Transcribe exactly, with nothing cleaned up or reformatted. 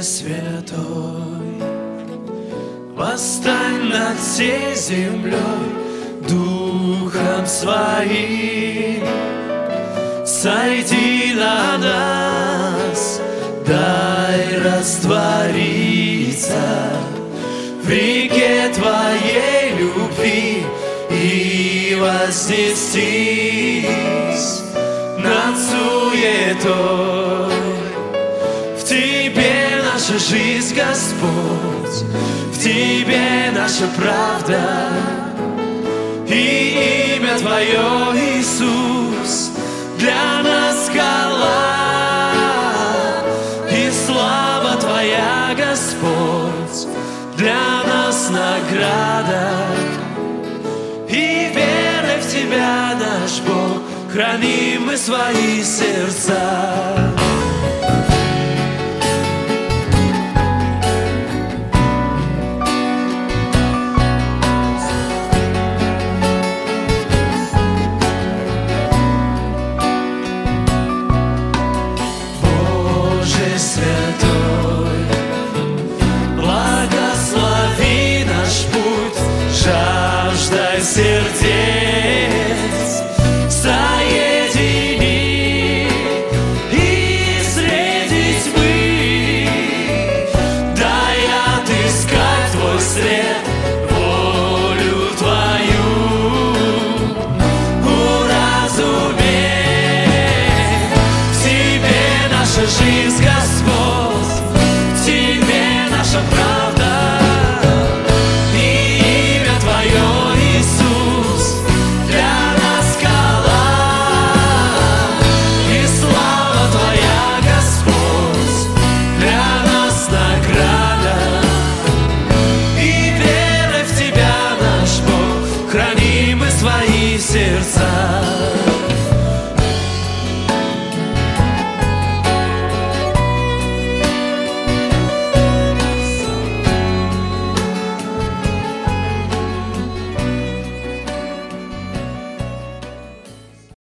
святой, восстань над всей землей Духом Своим, сойди на нас, дай раствориться в реке Твоей любви и вознестись над суетой. В Тебе наша жизнь, Господь, в Тебе наша правда, и имя Твое, Иисус, для нас скала, и слава Твоя, Господь, для нас награда. И верой в Тебя, наш Бог, храним мы свои сердца. Боже святой, благослови наш путь, жаждай сердца